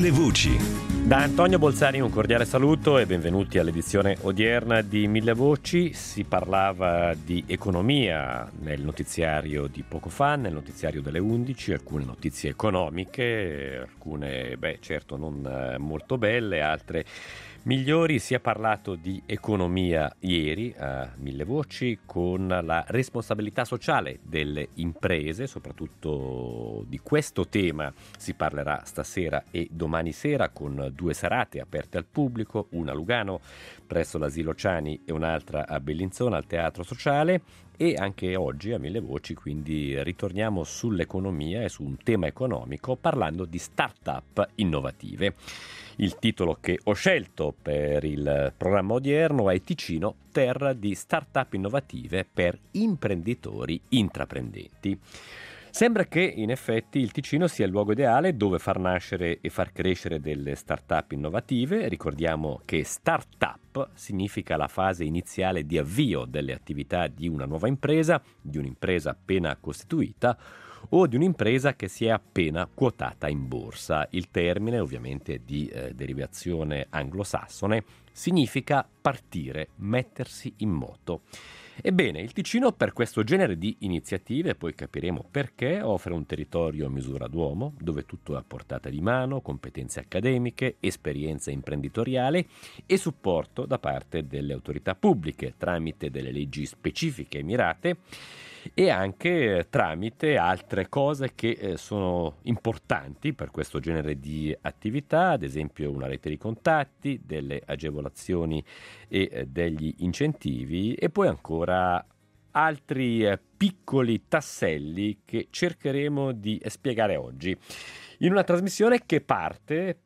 Mille Voci. Da Antonio Bolzani un cordiale saluto e benvenuti all'edizione odierna di Mille Voci. Si parlava di economia nel notiziario di poco fa, nel notiziario delle 11, alcune notizie economiche, alcune certo non molto belle, altre migliori. Si è parlato di economia ieri a Mille Voci con la responsabilità sociale delle imprese, soprattutto di questo tema si parlerà stasera e domani sera con due serate aperte al pubblico, una a Lugano presso l'Asilo Ciani e un'altra a Bellinzona al Teatro Sociale. E anche oggi a Mille Voci quindi ritorniamo sull'economia e su un tema economico parlando di start-up innovative. Il titolo che ho scelto per il programma odierno è Ticino, terra di start-up innovative per imprenditori intraprendenti. Sembra che in effetti il Ticino sia il luogo ideale dove far nascere e far crescere delle start-up innovative. Ricordiamo che start-up significa la fase iniziale di avvio delle attività di una nuova impresa, di un'impresa appena costituita o di un'impresa che si è appena quotata in borsa. Il termine, ovviamente di derivazione anglosassone, significa partire, mettersi in moto. Ebbene, il Ticino per questo genere di iniziative, poi capiremo perché, offre un territorio a misura d'uomo, dove tutto è a portata di mano, competenze accademiche, esperienza imprenditoriale e supporto da parte delle autorità pubbliche tramite delle leggi specifiche e mirate e anche tramite altre cose che sono importanti per questo genere di attività, ad esempio una rete di contatti, delle agevolazioni e degli incentivi e poi ancora altri piccoli tasselli che cercheremo di spiegare oggi in una trasmissione che parte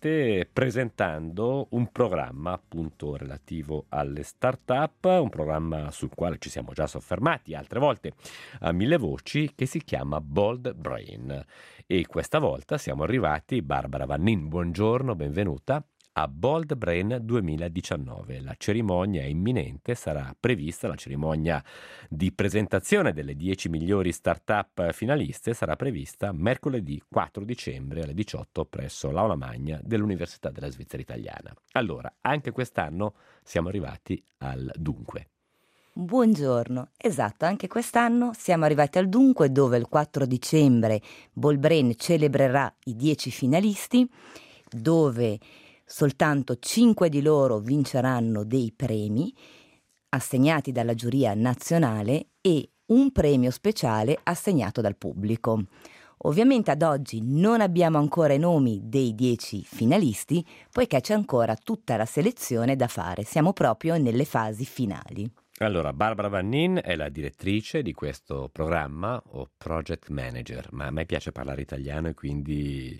presentando un programma appunto relativo alle start-up, un programma sul quale ci siamo già soffermati altre volte a Mille Voci, che si chiama Bold Brain. E questa volta siamo arrivati, Barbara Vannin, buongiorno, benvenuta a Bold Brain 2019. La cerimonia è imminente, sarà prevista la cerimonia di presentazione delle 10 migliori start-up finaliste, sarà prevista mercoledì 4 dicembre alle 18 presso l'Aula Magna dell'Università della Svizzera Italiana. Allora, anche quest'anno siamo arrivati al dunque. Buongiorno, esatto, anche quest'anno siamo arrivati al dunque dove il 4 dicembre Bold Brain celebrerà i 10 finalisti, dove soltanto 5 di loro vinceranno dei premi assegnati dalla giuria nazionale e un premio speciale assegnato dal pubblico. Ovviamente ad oggi non abbiamo ancora i nomi dei 10 finalisti, poiché c'è ancora tutta la selezione da fare, siamo proprio nelle fasi finali. Allora, Barbara Vannin è la direttrice di questo programma o project manager, ma a me piace parlare italiano e quindi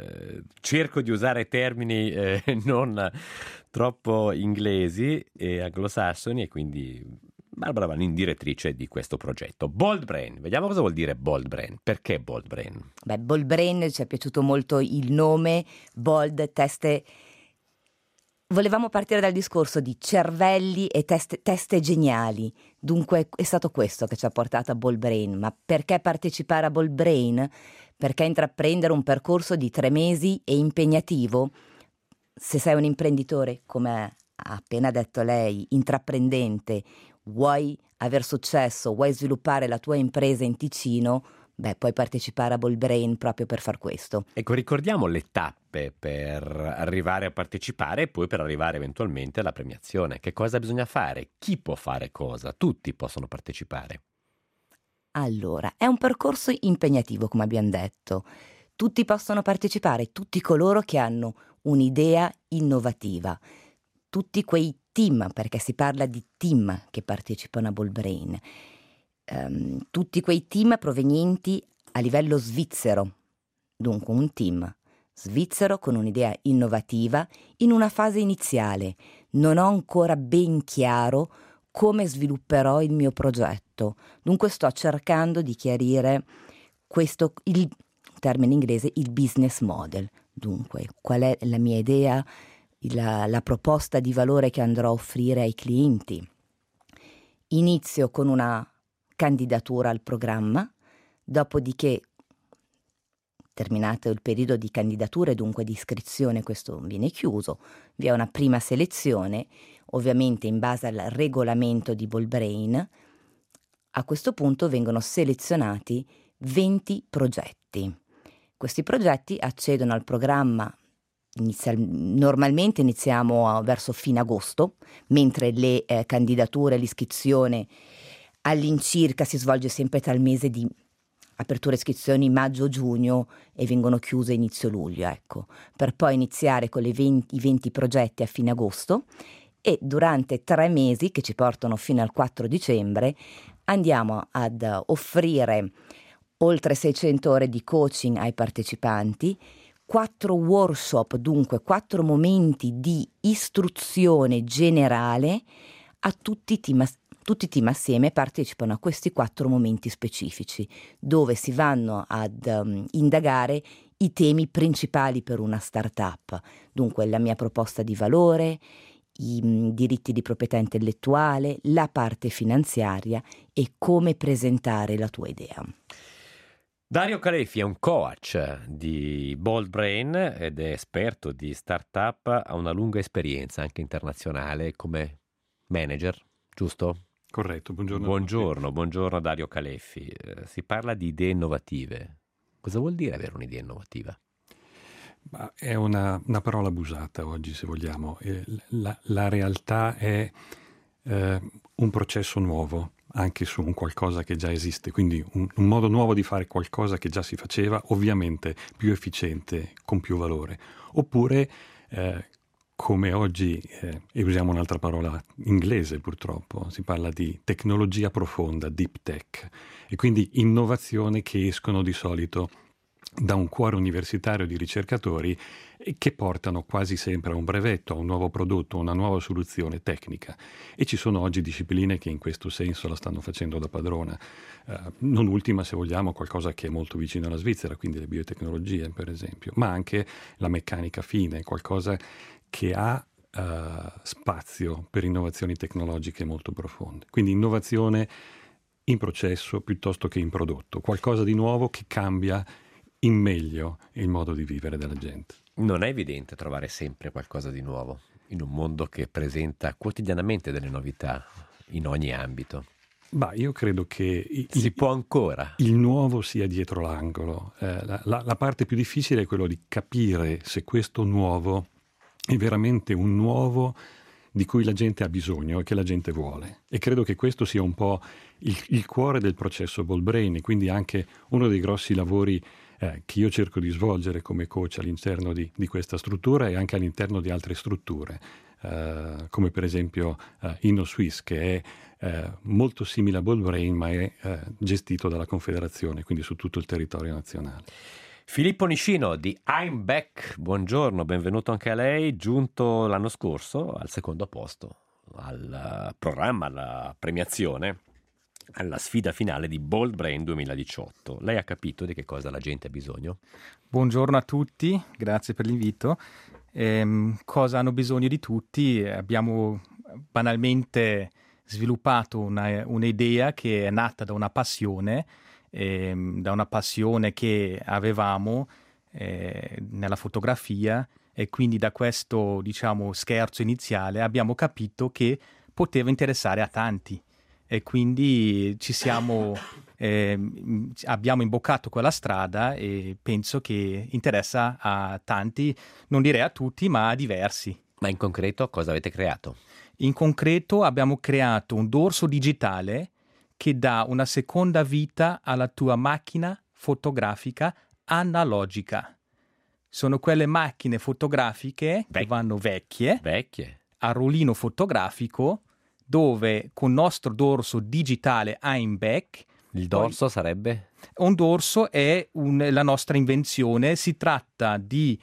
cerco di usare termini non troppo inglesi e anglosassoni e quindi Barbara Vannin, direttrice di questo progetto. Bold Brain, vediamo cosa vuol dire Bold Brain. Perché Bold Brain? Bold Brain, ci è piaciuto molto il nome, bold, teste. Volevamo partire dal discorso di cervelli e teste geniali, dunque è stato questo che ci ha portato a Bold Brain. Ma perché partecipare a Bold Brain? Perché intraprendere un percorso di 3 mesi è impegnativo? Se sei un imprenditore, come ha appena detto lei, intraprendente, vuoi aver successo, vuoi sviluppare la tua impresa in Ticino, puoi partecipare a Bold Brain proprio per far questo. Ecco, ricordiamo le tappe per arrivare a partecipare e poi per arrivare eventualmente alla premiazione. Che cosa bisogna fare? Chi può fare cosa? Tutti possono partecipare. Allora, è un percorso impegnativo, come abbiamo detto. Tutti possono partecipare, tutti coloro che hanno un'idea innovativa, tutti quei team, perché si parla di team che partecipano a Bold Brain. Tutti quei team provenienti a livello svizzero, dunque un team svizzero con un'idea innovativa in una fase iniziale. Non ho ancora ben chiaro come svilupperò il mio progetto, dunque sto cercando di chiarire questo, il termine inglese, il business model. Dunque, qual è la mia idea, la proposta di valore che andrò a offrire ai clienti. Inizio con una candidatura al programma, dopodiché terminato il periodo di candidatura e dunque di iscrizione, questo viene chiuso, vi è una prima selezione, ovviamente in base al regolamento di Ballbrain. A questo punto vengono selezionati 20 progetti. Questi progetti accedono al programma. Normalmente iniziamo verso fine agosto, mentre le candidature, l'iscrizione all'incirca si svolge sempre tra il mese di apertura iscrizioni maggio-giugno e vengono chiuse inizio luglio, ecco, per poi iniziare con i 20 progetti a fine agosto e durante 3 mesi, che ci portano fino al 4 dicembre, andiamo ad offrire oltre 600 ore di coaching ai partecipanti, 4 workshop, dunque 4 momenti di istruzione generale a tutti i team assieme partecipano a questi 4 momenti specifici, dove si vanno ad indagare i temi principali per una startup. Dunque la mia proposta di valore, i diritti di proprietà intellettuale, la parte finanziaria e come presentare la tua idea. Dario Caleffi è un coach di Ballbrain ed è esperto di startup, ha una lunga esperienza anche internazionale come manager, giusto? Corretto, buongiorno. Buongiorno Dario Caleffi. Si parla di idee innovative. Cosa vuol dire avere un'idea innovativa? È una parola abusata oggi, se vogliamo. La realtà è un processo nuovo, anche su un qualcosa che già esiste, quindi un modo nuovo di fare qualcosa che già si faceva, ovviamente più efficiente, con più valore. Oppure, come oggi, e usiamo un'altra parola inglese purtroppo, si parla di tecnologia profonda, deep tech, e quindi innovazioni che escono di solito da un cuore universitario di ricercatori che portano quasi sempre a un brevetto, a un nuovo prodotto, a una nuova soluzione tecnica. E ci sono oggi discipline che in questo senso la stanno facendo da padrona. Non ultima, se vogliamo, qualcosa che è molto vicino alla Svizzera, quindi le biotecnologie, per esempio, ma anche la meccanica fine, qualcosa che ha spazio per innovazioni tecnologiche molto profonde. Quindi innovazione in processo piuttosto che in prodotto, qualcosa di nuovo che cambia in meglio il modo di vivere della gente. Non è evidente trovare sempre qualcosa di nuovo in un mondo che presenta quotidianamente delle novità in ogni ambito. Io credo che si può ancora. Il nuovo sia dietro l'angolo. La parte più difficile è quello di capire se questo nuovo è veramente un nuovo di cui la gente ha bisogno e che la gente vuole. E credo che questo sia un po' il cuore del processo Ballbrain, e quindi anche uno dei grossi lavori che io cerco di svolgere come coach all'interno di questa struttura e anche all'interno di altre strutture, come per esempio InnoSwiss, che è molto simile a Ballbrain, ma è gestito dalla Confederazione, quindi su tutto il territorio nazionale. Filippo Niscino di I'm Back, buongiorno, benvenuto anche a lei, giunto l'anno scorso al secondo posto al programma, alla premiazione, alla sfida finale di Ballbrain 2018. Lei ha capito di che cosa la gente ha bisogno? Buongiorno a tutti, grazie per l'invito. Cosa hanno bisogno di tutti? Abbiamo banalmente sviluppato un'idea che è nata da una passione che avevamo nella fotografia, e quindi da questo, scherzo iniziale abbiamo capito che poteva interessare a tanti, e quindi abbiamo imboccato quella strada, e penso che interessa a tanti, non direi a tutti, ma a diversi. Ma in concreto cosa avete creato? In concreto abbiamo creato un dorso digitale che dà una seconda vita alla tua macchina fotografica analogica. Sono quelle macchine fotografiche che vanno vecchie, a rullino fotografico, dove con il nostro dorso digitale I'm Back. Il dorso sarebbe? Un dorso è la nostra invenzione, si tratta di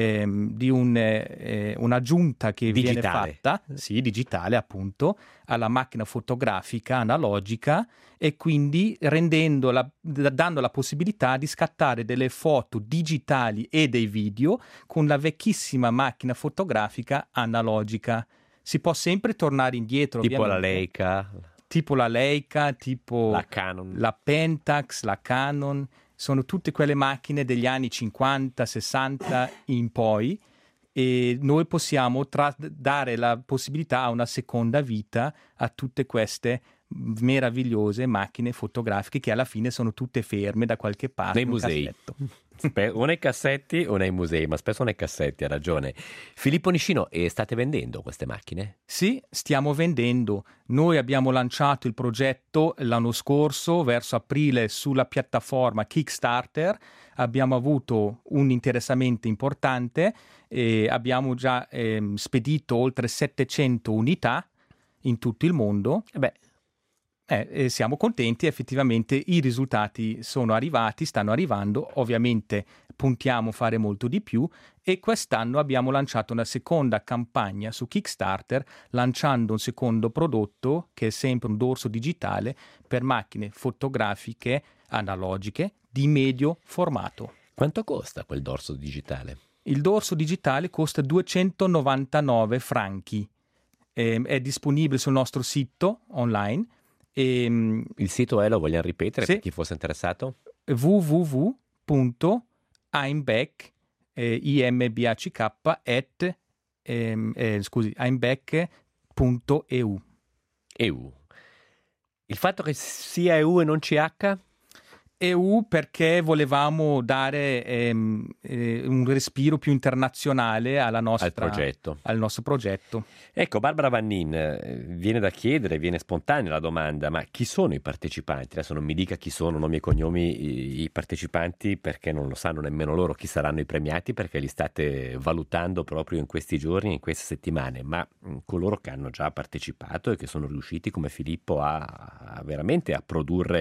un'aggiunta che viene fatta, digitale appunto, alla macchina fotografica analogica, e quindi dando la possibilità di scattare delle foto digitali e dei video con la vecchissima macchina fotografica analogica. Si può sempre tornare indietro, tipo ovviamente. Tipo la Leica, tipo la Canon, la Pentax, la Canon. sono tutte quelle macchine degli anni 50, 60 in poi, e noi possiamo dare la possibilità a una seconda vita a tutte queste meravigliose macchine fotografiche che alla fine sono tutte ferme da qualche parte nei in un musei. cassetto. O nei cassetti o nei musei, ma spesso nei cassetti, ha ragione. Filippo Niscino, e state vendendo queste macchine? Sì, stiamo vendendo. Noi abbiamo lanciato il progetto l'anno scorso, verso aprile, sulla piattaforma Kickstarter. Abbiamo avuto un interessamento importante e abbiamo già spedito oltre 700 unità in tutto il mondo. E siamo contenti, effettivamente i risultati sono arrivati, stanno arrivando, ovviamente puntiamo a fare molto di più, e quest'anno abbiamo lanciato una seconda campagna su Kickstarter, lanciando un secondo prodotto che è sempre un dorso digitale per macchine fotografiche analogiche di medio formato. Quanto costa quel dorso digitale? Il dorso digitale costa 299 franchi, è disponibile sul nostro sito online. Il sito lo vogliamo ripetere, sì, per chi fosse interessato? www.imbec imbec.eu. EU. Il fatto che sia EU e non CH? EU perché volevamo dare un respiro più internazionale al nostro progetto. Ecco, Barbara Vannin, viene da chiedere, viene spontanea la domanda, ma chi sono i partecipanti? Adesso non mi dica chi sono, nomi e cognomi, i partecipanti, perché non lo sanno nemmeno loro chi saranno i premiati, perché li state valutando proprio in questi giorni, in queste settimane, ma coloro che hanno già partecipato e che sono riusciti, come Filippo, a veramente a produrre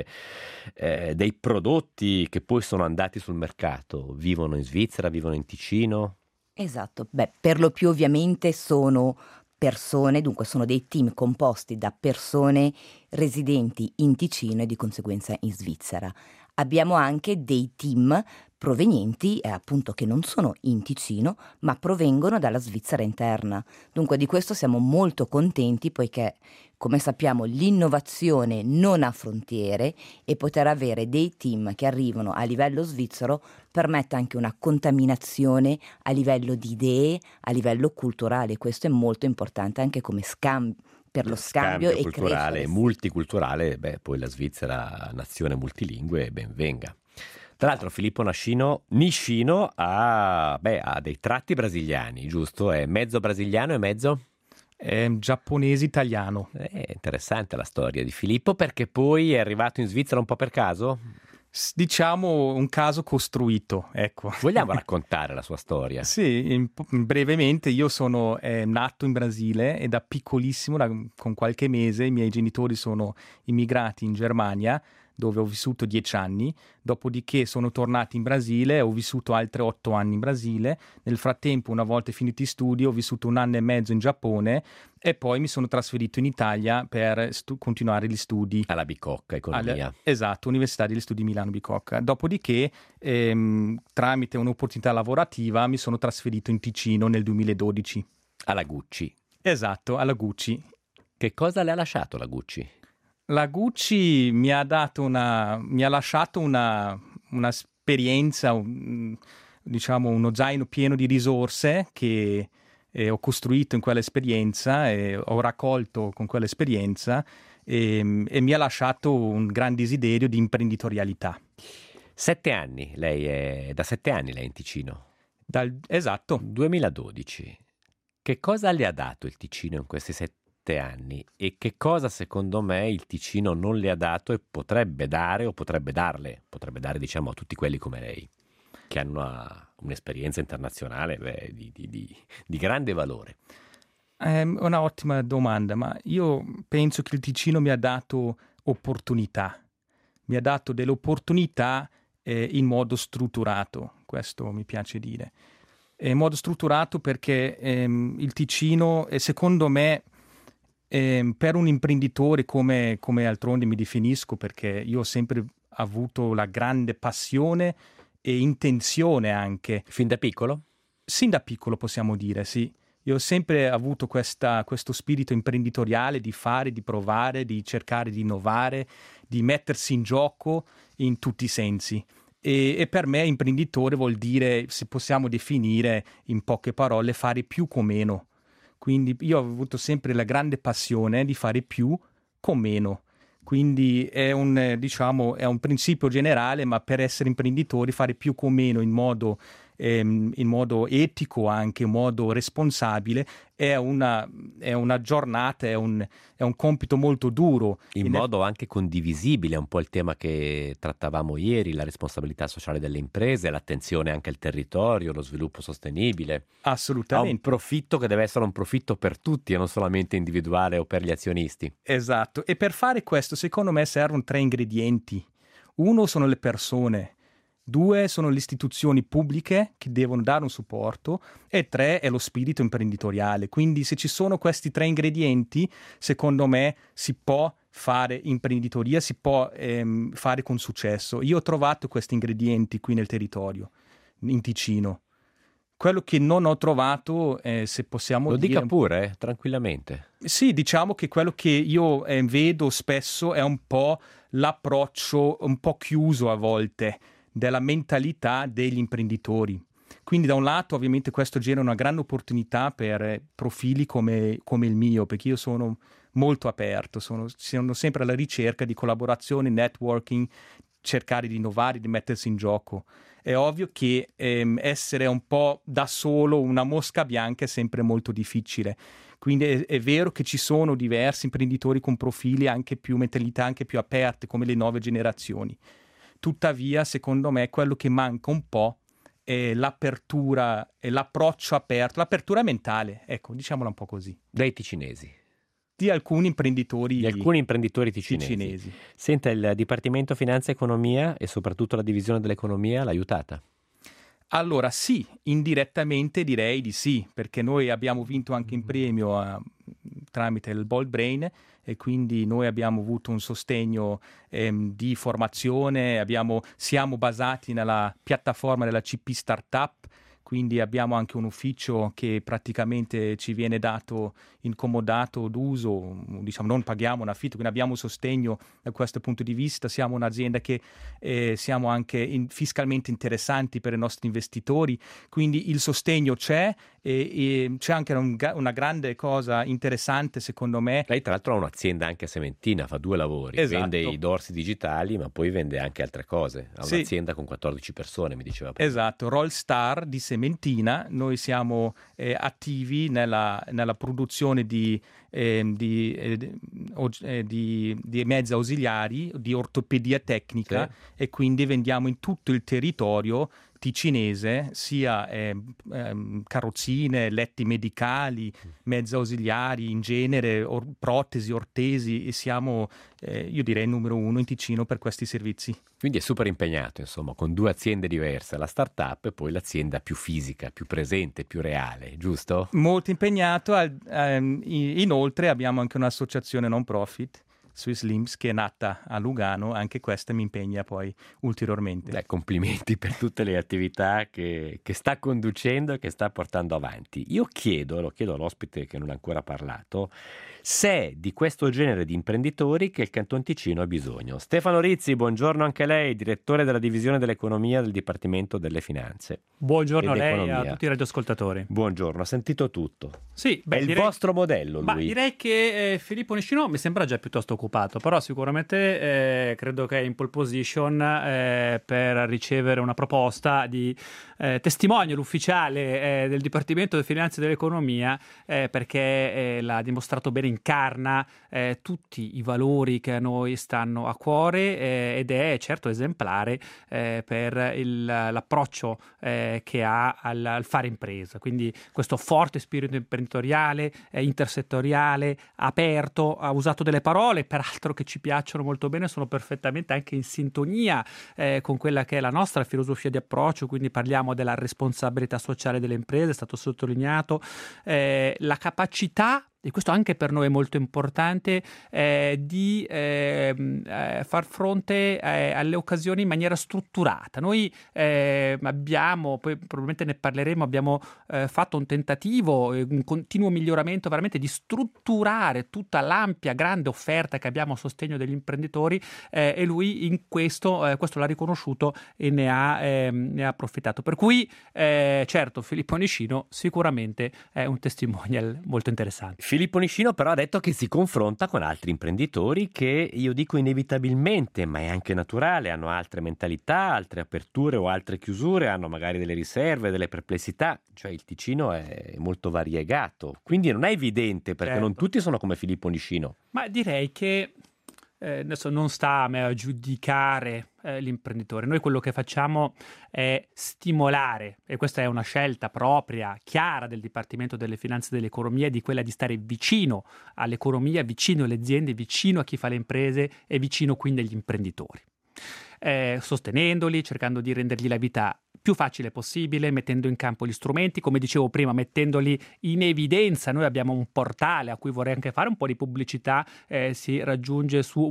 dei prodotti che poi sono andati sul mercato, vivono in Svizzera, vivono in Ticino? Esatto, per lo più ovviamente sono persone, dunque sono dei team composti da persone residenti in Ticino e di conseguenza in Svizzera. Abbiamo anche dei team provenienti, appunto, che non sono in Ticino, ma provengono dalla Svizzera interna. Dunque di questo siamo molto contenti, poiché, come sappiamo, l'innovazione non ha frontiere, e poter avere dei team che arrivano a livello svizzero permette anche una contaminazione a livello di idee, a livello culturale. Questo è molto importante anche come per lo scambio e culturale crescere. Multiculturale, poi la Svizzera, nazione multilingue, ben venga. Tra l'altro Filippo Niscino ha dei tratti brasiliani, giusto? È mezzo brasiliano e mezzo? È giapponese italiano. È interessante la storia di Filippo, perché poi è arrivato in Svizzera un po' per caso? Diciamo un caso costruito, ecco. Vogliamo raccontare la sua storia? Sì, brevemente. Io sono nato in Brasile e da piccolissimo, con qualche mese, i miei genitori sono immigrati in Germania, dove ho vissuto 10 anni, dopodiché sono tornato in Brasile e ho vissuto altri 8 anni in Brasile. Nel frattempo, una volta finiti gli studi, ho vissuto 1 anno e mezzo in Giappone e poi mi sono trasferito in Italia per continuare gli studi. Alla Bicocca, economia. Esatto, Università degli Studi Milano Bicocca. Dopodiché, tramite un'opportunità lavorativa, mi sono trasferito in Ticino nel 2012. Alla Gucci. Esatto, alla Gucci. Che cosa le ha lasciato la Gucci? La Gucci mi ha lasciato un'esperienza, diciamo uno zaino pieno di risorse che ho costruito in quell'esperienza e ho raccolto con quell'esperienza, e mi ha lasciato un gran desiderio di imprenditorialità. 7 anni, da 7 anni lei è in Ticino. Esatto. 2012. Che cosa le ha dato il Ticino in questi 7 anni e che cosa secondo me il Ticino non le ha dato e potrebbe dare o potrebbe dare diciamo a tutti quelli come lei che hanno un'esperienza internazionale di grande valore? È una ottima domanda, ma io penso che il Ticino mi ha dato opportunità, mi ha dato delle opportunità in modo strutturato, questo mi piace dire, in modo strutturato perché il Ticino, secondo me, per un imprenditore come d'altronde mi definisco, perché io ho sempre avuto la grande passione e intenzione anche. Fin da piccolo? Sin da piccolo possiamo dire, sì. Io ho sempre avuto questo spirito imprenditoriale di fare, di provare, di cercare di innovare, di mettersi in gioco in tutti i sensi. E per me imprenditore vuol dire, se possiamo definire in poche parole, fare più con meno. Quindi io ho avuto sempre la grande passione di fare più con meno. Quindi è è un principio generale, ma per essere imprenditori fare più con meno in modo etico, anche in modo responsabile, è una giornata, è un compito molto duro. In modo anche condivisibile, è un po' il tema che trattavamo ieri, la responsabilità sociale delle imprese, l'attenzione anche al territorio, lo sviluppo sostenibile. Assolutamente. Ha un profitto che deve essere un profitto per tutti e non solamente individuale o per gli azionisti. Esatto, e per fare questo secondo me servono 3 ingredienti. Uno sono le persone, 2 sono le istituzioni pubbliche che devono dare un supporto e 3 è lo spirito imprenditoriale. Quindi se ci sono questi 3 ingredienti, secondo me si può fare imprenditoria, si può fare con successo. Io ho trovato questi ingredienti qui nel territorio, in Ticino. Quello che non ho trovato, se possiamo dire... Lo dica pure, tranquillamente. Sì, diciamo che quello che io vedo spesso è un po' l'approccio un po' chiuso a volte della mentalità degli imprenditori. Quindi da un lato ovviamente questo genera una grande opportunità per profili come il mio, perché io sono molto aperto, sono sempre alla ricerca di collaborazione, networking, cercare di innovare, di mettersi in gioco. È ovvio che essere un po' da solo, una mosca bianca, è sempre molto difficile. Quindi è vero che ci sono diversi imprenditori con profili anche più, mentalità anche più aperte, come le nuove generazioni. Tuttavia, secondo me, quello che manca un po' è l'apertura, è l'approccio aperto, l'apertura mentale, ecco, diciamola un po' così. Dai ticinesi. Di alcuni imprenditori ticinesi. Senta, il Dipartimento Finanza e Economia e soprattutto la divisione dell'economia l'ha aiutata? Allora sì, indirettamente direi di sì, perché noi abbiamo vinto anche in premio tramite il Bold Brain e quindi noi abbiamo avuto un sostegno di formazione, siamo basati nella piattaforma della CP Startup, quindi abbiamo anche un ufficio che praticamente ci viene dato in comodato d'uso, diciamo non paghiamo un affitto, quindi abbiamo sostegno da questo punto di vista, siamo un'azienda che siamo anche fiscalmente interessanti per i nostri investitori, quindi il sostegno c'è e c'è anche una grande cosa interessante secondo me. Lei tra l'altro ha un'azienda anche sementina, fa 2 lavori, esatto. Vende i dorsi digitali ma poi vende anche altre cose, ha un'azienda con 14 persone mi diceva prima. Esatto, Rollstar di sementina, noi siamo attivi nella produzione di mezzi ausiliari, di ortopedia tecnica e quindi vendiamo in tutto il territorio ticinese sia carrozzine, letti medicali, mezzi ausiliari in genere, protesi, ortesi e siamo io direi il numero 1 in Ticino per questi servizi. Quindi è super impegnato, insomma, con 2 aziende diverse, la startup e poi l'azienda più fisica, più presente, più reale, giusto? Molto impegnato, inoltre abbiamo anche un'associazione non profit, Swiss Limbs, che è nata a Lugano, anche questa mi impegna poi ulteriormente. Complimenti per tutte le attività che sta conducendo e che sta portando avanti. Lo chiedo all'ospite che non ha ancora parlato, se è di questo genere di imprenditori che il Canton Ticino ha bisogno. Stefano Rizzi, buongiorno anche lei, direttore della divisione dell'economia del Dipartimento delle Finanze. Buongiorno a lei e a tutti i radioascoltatori. Buongiorno, ha sentito tutto. Sì, è il vostro modello, lui. Direi che Filippo Niscino mi sembra già piuttosto occupato, però sicuramente credo che è in pole position per ricevere una proposta di testimonial ufficiale del Dipartimento delle Finanze e dell'Economia perché l'ha dimostrato bene, incarna tutti i valori che a noi stanno a cuore ed è certo esemplare per l'approccio che ha al fare impresa, quindi questo forte spirito imprenditoriale, intersettoriale, aperto, ha usato delle parole peraltro che ci piacciono molto bene, sono perfettamente anche in sintonia con quella che è la nostra filosofia di approccio, quindi parliamo della responsabilità sociale delle imprese, è stato sottolineato, la capacità e questo anche per noi è molto importante, di far fronte alle occasioni in maniera strutturata. Noi abbiamo, poi probabilmente ne parleremo, abbiamo fatto un tentativo, un continuo miglioramento veramente di strutturare tutta l'ampia, grande offerta che abbiamo a sostegno degli imprenditori, e lui in questo l'ha riconosciuto e ne ha approfittato. Per cui certo, Filippo Oniscino sicuramente è un testimonial molto interessante. Filippo Oniscino però ha detto che si confronta con altri imprenditori che, io dico inevitabilmente, ma è anche naturale, hanno altre mentalità, altre aperture o altre chiusure, hanno magari delle riserve, delle perplessità, cioè il Ticino è molto variegato, quindi non è evidente perché Certo. non tutti sono come Filippo Oniscino. Ma direi che adesso non sta a me a giudicare l'imprenditore. Noi quello che facciamo è stimolare, e questa è una scelta propria, chiara del Dipartimento delle Finanze e dell'Economia, di quella di stare vicino all'economia, vicino alle aziende, vicino a chi fa le imprese e vicino quindi agli imprenditori. Sostenendoli, cercando di rendergli la vita più facile possibile, mettendo in campo gli strumenti, come dicevo prima, mettendoli in evidenza. Noi abbiamo un portale a cui vorrei anche fare un po' di pubblicità, si raggiunge su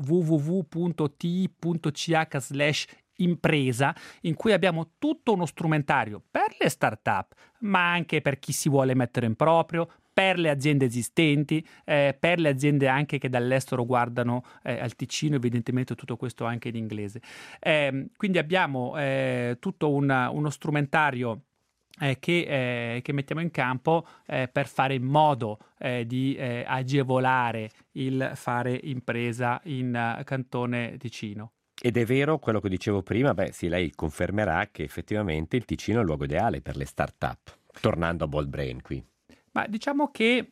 www.ti.ch/impresa, in cui abbiamo tutto uno strumentario per le start-up, ma anche per chi si vuole mettere in proprio, per le aziende esistenti, per le aziende anche che dall'estero guardano al Ticino, evidentemente tutto questo anche in inglese. Quindi abbiamo tutto uno strumentario che mettiamo in campo per fare in modo di agevolare il fare impresa in Cantone Ticino. Ed è vero quello che dicevo prima, sì, lei confermerà che effettivamente il Ticino è il luogo ideale per le start-up, tornando a Bold Brain qui. Ma diciamo che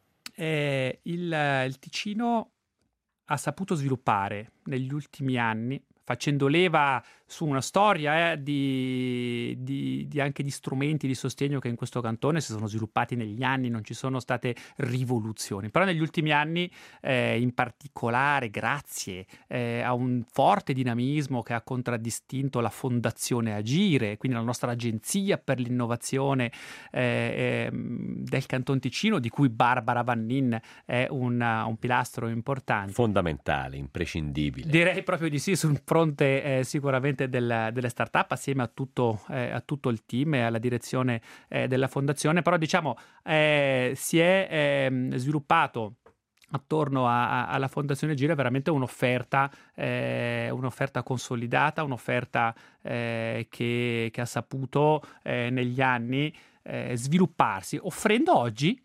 il Ticino ha saputo sviluppare negli ultimi anni, facendo leva su una storia anche di strumenti di sostegno che in questo cantone si sono sviluppati negli anni, non ci sono state rivoluzioni, però negli ultimi anni in particolare grazie a un forte dinamismo che ha contraddistinto la Fondazione Agire, quindi la nostra agenzia per l'innovazione del Canton Ticino, di cui Barbara Vannin è un pilastro importante. Fondamentale, imprescindibile. Direi proprio di sì, sul fronte sicuramente delle start-up, assieme a tutto il team e alla direzione della fondazione, però diciamo si è sviluppato attorno alla Fondazione Agire veramente un'offerta consolidata, un'offerta che ha saputo negli anni svilupparsi, offrendo oggi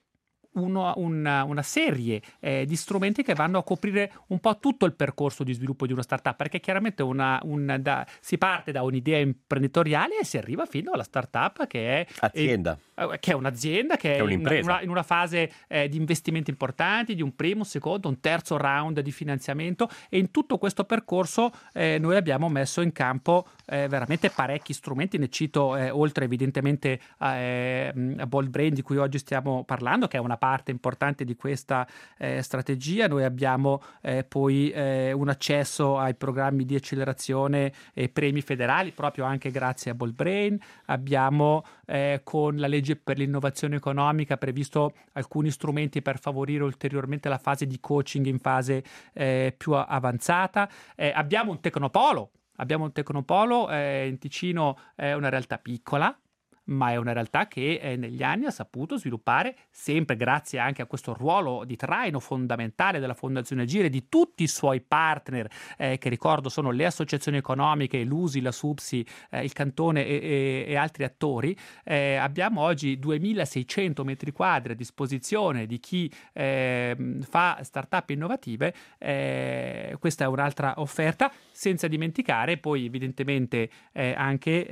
una serie di strumenti che vanno a coprire un po' tutto il percorso di sviluppo di una startup, perché chiaramente si parte da un'idea imprenditoriale e si arriva fino alla startup che è azienda. Che è un'azienda, che è un'impresa. in una fase di investimenti importanti, di un primo, un secondo, un terzo round di finanziamento, e in tutto questo percorso noi abbiamo messo in campo veramente parecchi strumenti. Ne cito oltre evidentemente a Bold Brain, di cui oggi stiamo parlando, che è una parte importante di questa strategia. Noi abbiamo poi un accesso ai programmi di accelerazione e premi federali proprio anche grazie a Bold Brain. Abbiamo con la legge per l'innovazione economica previsto alcuni strumenti per favorire ulteriormente la fase di coaching in fase più avanzata. Abbiamo un tecnopolo in Ticino, è una realtà piccola, ma è una realtà che negli anni ha saputo sviluppare, sempre grazie anche a questo ruolo di traino fondamentale della Fondazione Agire, di tutti i suoi partner, che ricordo sono le associazioni economiche, l'USI, la SUPSI, il Cantone e altri attori. Abbiamo oggi 2600 metri quadri a disposizione di chi fa startup innovative. Questa è un'altra offerta, senza dimenticare poi evidentemente anche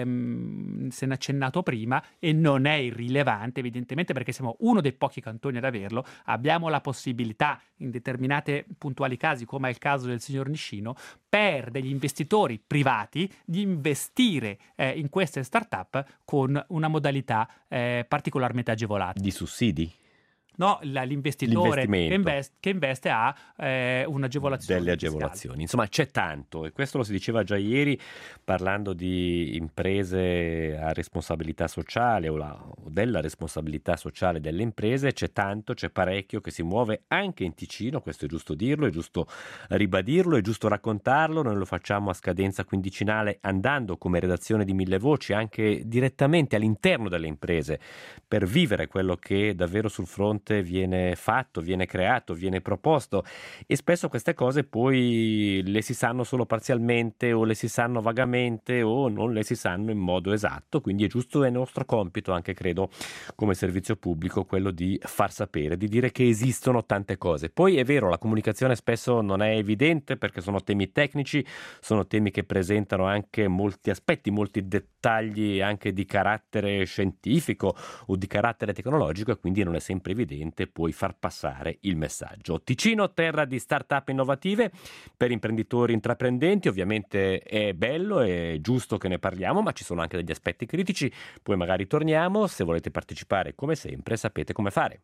se ne accennato prima, e non è irrilevante evidentemente perché siamo uno dei pochi cantoni ad averlo, abbiamo la possibilità in determinati puntuali casi, come è il caso del signor Niscino, per degli investitori privati di investire in queste start-up con una modalità particolarmente agevolata. Di sussidi? No, l'investitore che investe ha un'agevolazione. Delle agevolazioni. Fiscale. Insomma, c'è tanto, e questo lo si diceva già ieri parlando di imprese a responsabilità sociale o della responsabilità sociale delle imprese. C'è tanto, c'è parecchio che si muove anche in Ticino, questo è giusto dirlo, è giusto ribadirlo, è giusto raccontarlo. Noi lo facciamo a scadenza quindicinale andando come redazione di Mille Voci anche direttamente all'interno delle imprese per vivere quello che davvero sul fronte viene fatto, viene creato, viene proposto, e spesso queste cose poi le si sanno solo parzialmente o le si sanno vagamente o non le si sanno in modo esatto, quindi è giusto, è nostro compito anche, credo, come servizio pubblico, quello di far sapere, di dire che esistono tante cose. Poi è vero, la comunicazione spesso non è evidente perché sono temi tecnici, sono temi che presentano anche molti aspetti, molti dettagli anche di carattere scientifico o di carattere tecnologico, e quindi non è sempre evidente poi far passare il messaggio. Ticino, terra di start-up innovative per imprenditori intraprendenti. Ovviamente è bello, è giusto che ne parliamo, ma ci sono anche degli aspetti critici, poi magari torniamo. Se volete partecipare, come sempre, sapete come fare.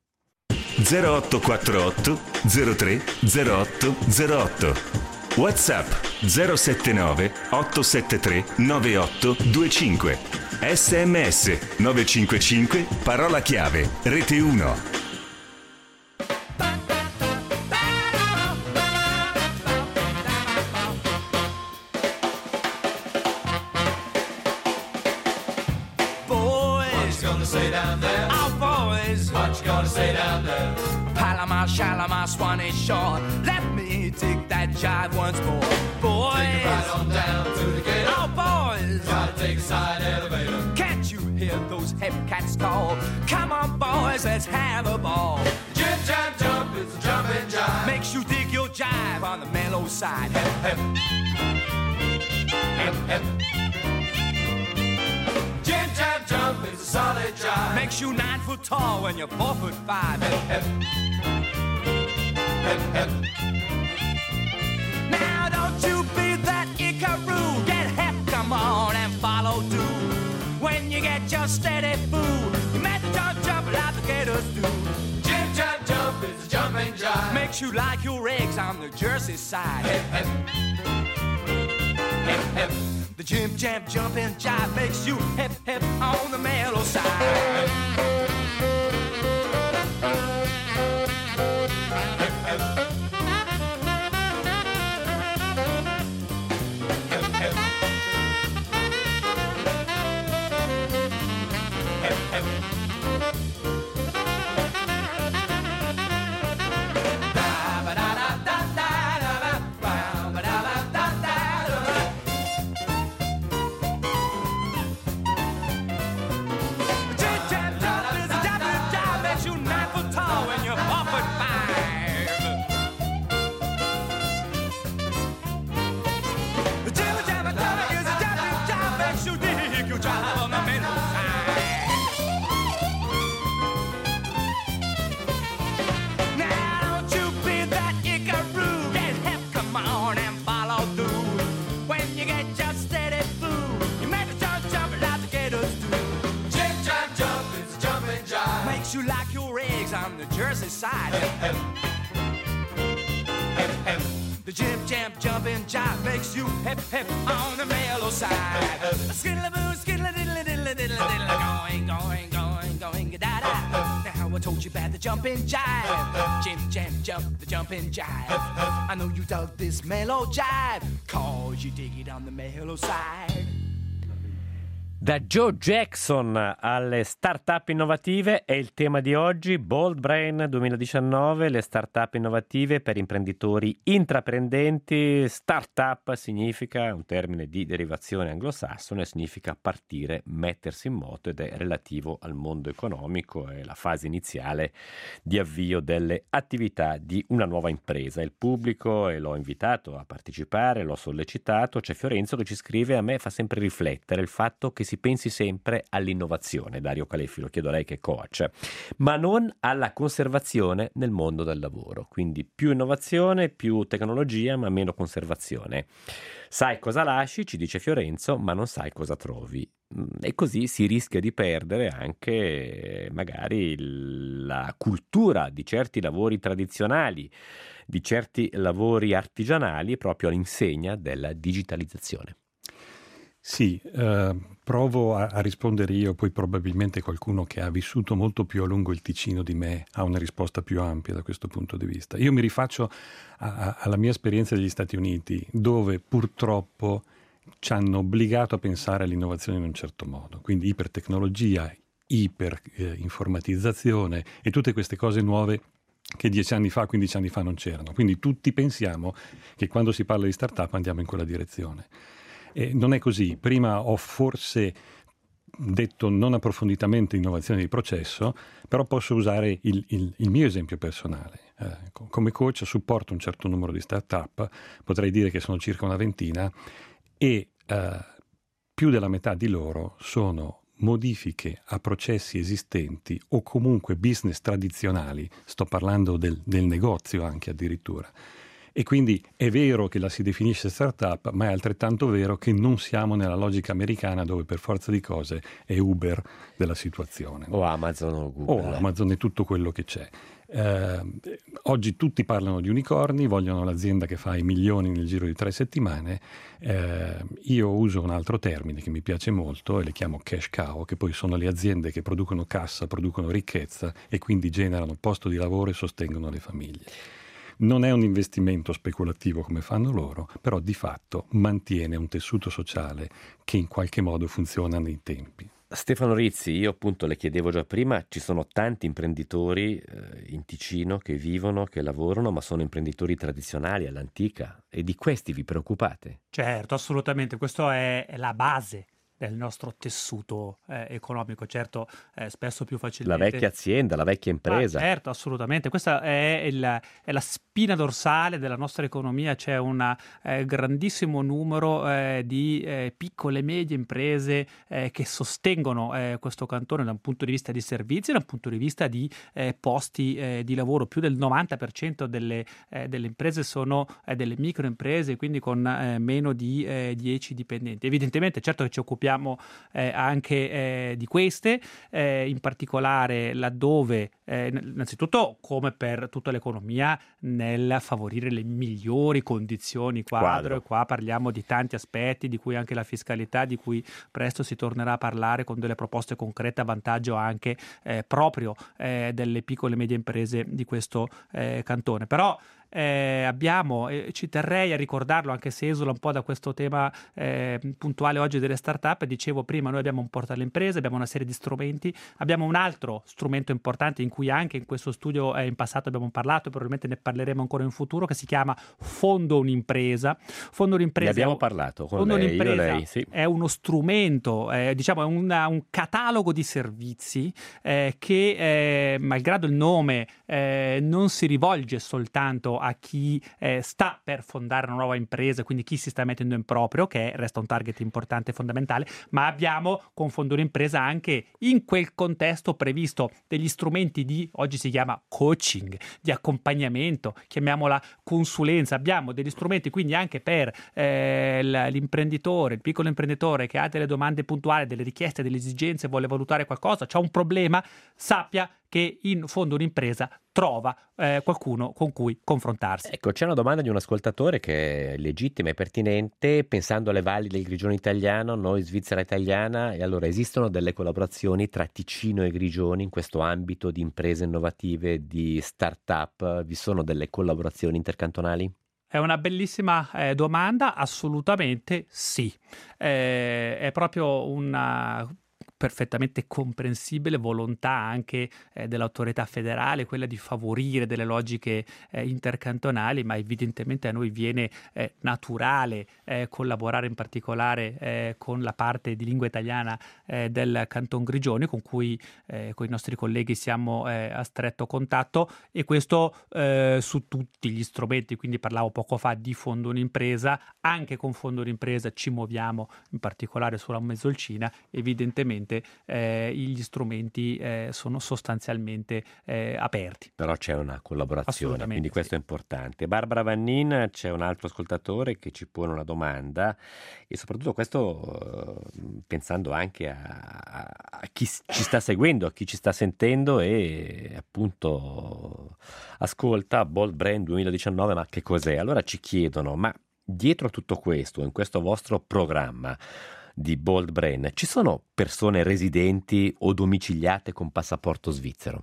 0848 03 08 08 WhatsApp 079 873 9825 SMS 955 parola chiave Rete 1. Shalimar, Swanee Shore. Let me take that jive once more. Boys, take it right on down to the gator. Oh, boys, gotta take a side elevator. Can't you hear those hep cats call? Come on, boys, let's have a ball. Jim, jam, jump, it's a jumping jive. Makes you dig your jive on the mellow side. Hep, hep. Hep, hep. Jim, jam, jump, it's a solid jive. Makes you 9 foot tall when you're 4 foot 5. Hep, hep. Hep, hep. Now don't you be that Icaroo. Get hep, come on and follow too. When you get your steady food, you make the jump, jump like the gators do. Jim, jump, jump is a jumping jive. Makes you like your eggs on the Jersey side. Hep, hep. Hep, hep. The Jim, jam, jumping jive makes you hep, hep on the mellow side. You like your eggs on the Jersey side. Hep, hep. Hep, hep. The Jim Jam jumping jive makes you hep hep on the mellow side. Skiddly-boo, skiddly-diddly-diddly-diddly-diddly, going, da-da. Now I told you about the jumping jive. Jim Jam jump, the jumping jive. I know you dug this mellow jive, cause you dig it on the mellow side. Da Joe Jackson alle start-up innovative è il tema di oggi. Bold Brain 2019, le start-up innovative per imprenditori intraprendenti. Start-up significa, un termine di derivazione anglosassone, significa partire, mettersi in moto, ed è relativo al mondo economico e la fase iniziale di avvio delle attività di una nuova impresa. Il pubblico, e l'ho invitato a partecipare, l'ho sollecitato, c'è Fiorenzo che ci scrive: a me fa sempre riflettere il fatto che si pensi sempre all'innovazione. Dario Caleffi, lo chiedo a lei che è coach, ma non alla conservazione nel mondo del lavoro. Quindi più innovazione, più tecnologia, ma meno conservazione. Sai cosa lasci, ci dice Fiorenzo, ma non sai cosa trovi. E così si rischia di perdere anche magari la cultura di certi lavori tradizionali, di certi lavori artigianali, proprio all'insegna della digitalizzazione. Sì, provo a rispondere io, poi probabilmente qualcuno che ha vissuto molto più a lungo il Ticino di me ha una risposta più ampia da questo punto di vista. Io mi rifaccio alla mia esperienza degli Stati Uniti, dove purtroppo ci hanno obbligato a pensare all'innovazione in un certo modo, quindi ipertecnologia, iperinformatizzazione e tutte queste cose nuove che 10 anni fa, 15 anni fa non c'erano. Quindi tutti pensiamo che quando si parla di startup andiamo in quella direzione. Non è così. Prima ho forse detto non approfonditamente innovazione di processo, però posso usare il mio esempio personale. Come coach supporto un certo numero di startup, potrei dire che sono circa una ventina, e più della metà di loro sono modifiche a processi esistenti o comunque business tradizionali, sto parlando del negozio anche addirittura. E quindi è vero che la si definisce startup, ma è altrettanto vero che non siamo nella logica americana dove per forza di cose è Uber della situazione. O Amazon o Google. O Amazon e tutto quello che c'è. Oggi tutti parlano di unicorni, vogliono l'azienda che fa i milioni nel giro di 3 settimane. Io uso un altro termine che mi piace molto e le chiamo cash cow, che poi sono le aziende che producono cassa, producono ricchezza e quindi generano posto di lavoro e sostengono le famiglie. Non è un investimento speculativo come fanno loro, però di fatto mantiene un tessuto sociale che in qualche modo funziona nei tempi. Stefano Rizzi, io appunto le chiedevo già prima, ci sono tanti imprenditori in Ticino che vivono, che lavorano, ma sono imprenditori tradizionali all'antica, e di questi vi preoccupate? Certo, assolutamente, questa è la base del nostro tessuto economico, certo spesso più facilmente. La vecchia azienda, la vecchia impresa. Certo, assolutamente, questa è la spina dorsale della nostra economia, c'è un grandissimo numero di piccole e medie imprese che sostengono questo cantone da un punto di vista di servizi, da un punto di vista di posti di lavoro. Più del 90% delle imprese sono delle microimprese, quindi con meno di 10 dipendenti. Evidentemente, certo che ci occupiamo anche di queste, in particolare laddove, innanzitutto come per tutta l'economia, nel favorire le migliori condizioni quadro. E qua parliamo di tanti aspetti, di cui anche la fiscalità, di cui presto si tornerà a parlare con delle proposte concrete a vantaggio anche proprio delle piccole e medie imprese di questo cantone. Però abbiamo, ci terrei a ricordarlo anche se esula un po' da questo tema puntuale oggi delle start-up. Dicevo prima, noi abbiamo un portale alle imprese, abbiamo una serie di strumenti, abbiamo un altro strumento importante in cui anche in questo studio in passato abbiamo parlato e probabilmente ne parleremo ancora in futuro, che si chiama Fondo Un'Impresa. Fondo Un'Impresa, ne abbiamo parlato con Fondo lei, Un'Impresa lei, sì. È uno strumento, diciamo è un catalogo di servizi che malgrado il nome non si rivolge soltanto a chi sta per fondare una nuova impresa, quindi chi si sta mettendo in proprio, che resta un target importante e fondamentale, ma abbiamo con Fondo Un'Impresa anche in quel contesto previsto degli strumenti di, oggi si chiama coaching, di accompagnamento, chiamiamola consulenza. Abbiamo degli strumenti quindi anche per l'imprenditore, il piccolo imprenditore che ha delle domande puntuali, delle richieste, delle esigenze, vuole valutare qualcosa, c'ha un problema, sappia che in Fondo Un'Impresa trova qualcuno con cui confrontarsi. Ecco, c'è una domanda di un ascoltatore che è legittima e pertinente, pensando alle valli del Grigione italiano, noi Svizzera italiana, e allora esistono delle collaborazioni tra Ticino e Grigioni in questo ambito di imprese innovative, di start-up? Vi sono delle collaborazioni intercantonali? È una bellissima domanda, assolutamente sì. È proprio una perfettamente comprensibile volontà anche dell'autorità federale, quella di favorire delle logiche intercantonali, ma evidentemente a noi viene naturale collaborare in particolare con la parte di lingua italiana del Canton Grigioni, con cui con i nostri colleghi siamo a stretto contatto, e questo su tutti gli strumenti. Quindi parlavo poco fa di Fondo Un'Impresa, anche con Fondo Un'Impresa ci muoviamo in particolare sulla Mesolcina. Evidentemente gli strumenti sono sostanzialmente aperti. Però c'è una collaborazione, quindi questo è importante. Barbara Vannin, c'è un altro ascoltatore che ci pone una domanda, e soprattutto questo pensando anche a chi ci sta seguendo, a chi ci sta sentendo e appunto ascolta Bold Brain 2019, ma che cos'è? Allora ci chiedono, ma dietro a tutto questo, in questo vostro programma di Bold Brain, ci sono persone residenti o domiciliate con passaporto svizzero?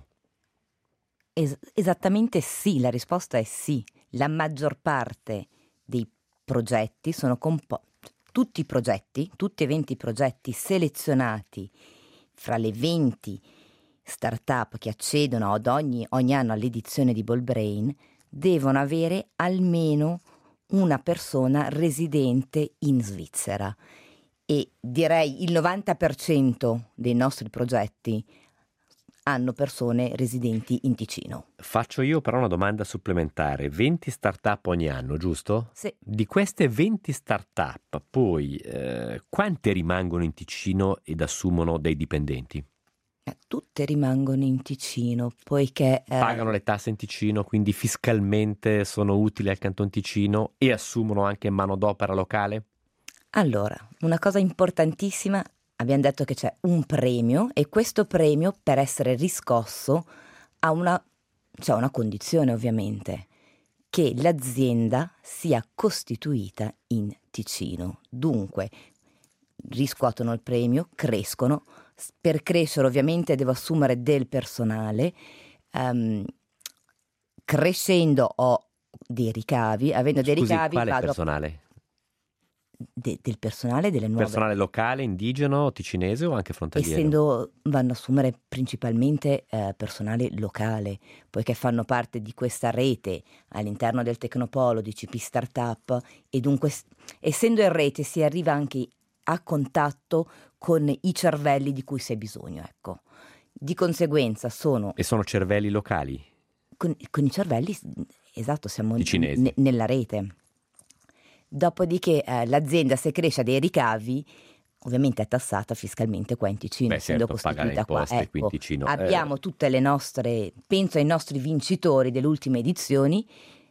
Esattamente sì, la risposta è sì. La maggior parte dei progetti sono tutti e 20 progetti selezionati fra le 20 start-up che accedono ad ogni anno all'edizione di Bold Brain devono avere almeno una persona residente in Svizzera. E direi il 90% dei nostri progetti hanno persone residenti in Ticino. Faccio io però una domanda supplementare. 20 start-up ogni anno, giusto? Sì. Di queste 20 start-up, poi quante rimangono in Ticino ed assumono dei dipendenti? Tutte rimangono in Ticino, poiché pagano le tasse in Ticino, quindi fiscalmente sono utili al Canton Ticino e assumono anche manodopera locale? Allora, una cosa importantissima, abbiamo detto che c'è un premio, e questo premio, per essere riscosso, c'è una condizione ovviamente, che l'azienda sia costituita in Ticino. Dunque, riscuotono il premio, crescono. Per crescere ovviamente devo assumere del personale, crescendo ho dei ricavi, avendo dei ricavi quale vado personale? Del personale delle nuove. Personale locale, indigeno, ticinese o anche frontaliero? Vanno a assumere principalmente personale locale, poiché fanno parte di questa rete all'interno del Tecnopolo di CP Startup, e dunque essendo in rete si arriva anche a contatto con i cervelli di cui si ha bisogno, ecco. Di conseguenza sono cervelli locali? Con i cervelli, esatto, siamo ticinesi. Nella rete. Dopodiché l'azienda, se cresce dei ricavi, ovviamente è tassata fiscalmente qua in Ticino, essendo costituita qua. Ecco, Ticino. Abbiamo tutte le nostre, penso ai nostri vincitori delle ultime edizioni,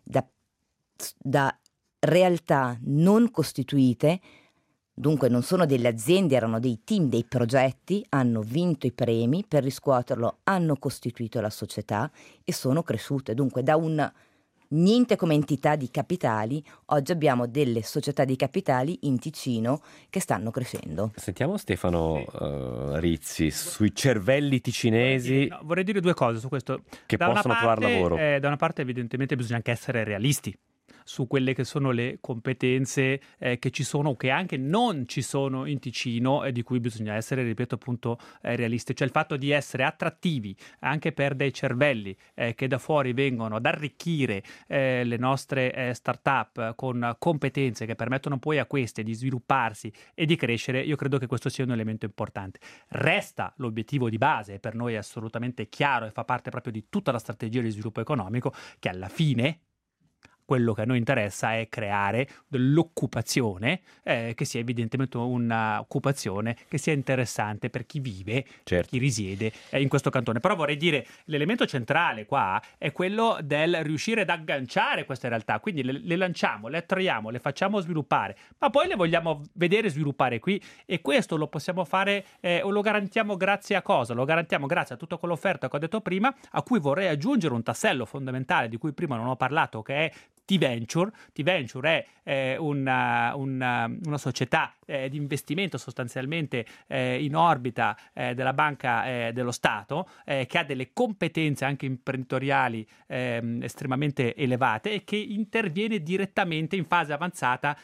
da realtà non costituite, dunque non sono delle aziende, erano dei team, dei progetti, hanno vinto i premi, per riscuoterlo hanno costituito la società e sono cresciute. Dunque da niente come entità di capitali, oggi abbiamo delle società di capitali in Ticino che stanno crescendo. Sentiamo Stefano Rizzi sui cervelli ticinesi. Vorrei dire due cose su questo. Che possono trovare lavoro. Da una parte evidentemente bisogna anche essere realisti su quelle che sono le competenze che ci sono o che anche non ci sono in Ticino, e di cui bisogna essere, ripeto, appunto realisti. Cioè il fatto di essere attrattivi anche per dei cervelli che da fuori vengono ad arricchire le nostre start-up con competenze che permettono poi a queste di svilupparsi e di crescere. Io credo che questo sia un elemento importante. Resta l'obiettivo di base, per noi è assolutamente chiaro e fa parte proprio di tutta la strategia di sviluppo economico, che alla fine quello che a noi interessa è creare dell'occupazione che sia evidentemente un'occupazione che sia interessante per chi vive, per chi risiede in questo cantone. Però vorrei dire, l'elemento centrale qua è quello del riuscire ad agganciare queste realtà, quindi le lanciamo, le attraiamo, le facciamo sviluppare, ma poi le vogliamo vedere sviluppare qui, e questo lo possiamo fare o lo garantiamo grazie a cosa? Lo garantiamo grazie a tutta quell'offerta che ho detto prima, a cui vorrei aggiungere un tassello fondamentale di cui prima non ho parlato, che è T-Venture. T-Venture è una società di investimento sostanzialmente in orbita della Banca dello Stato, che ha delle competenze anche imprenditoriali estremamente elevate e che interviene direttamente in fase avanzata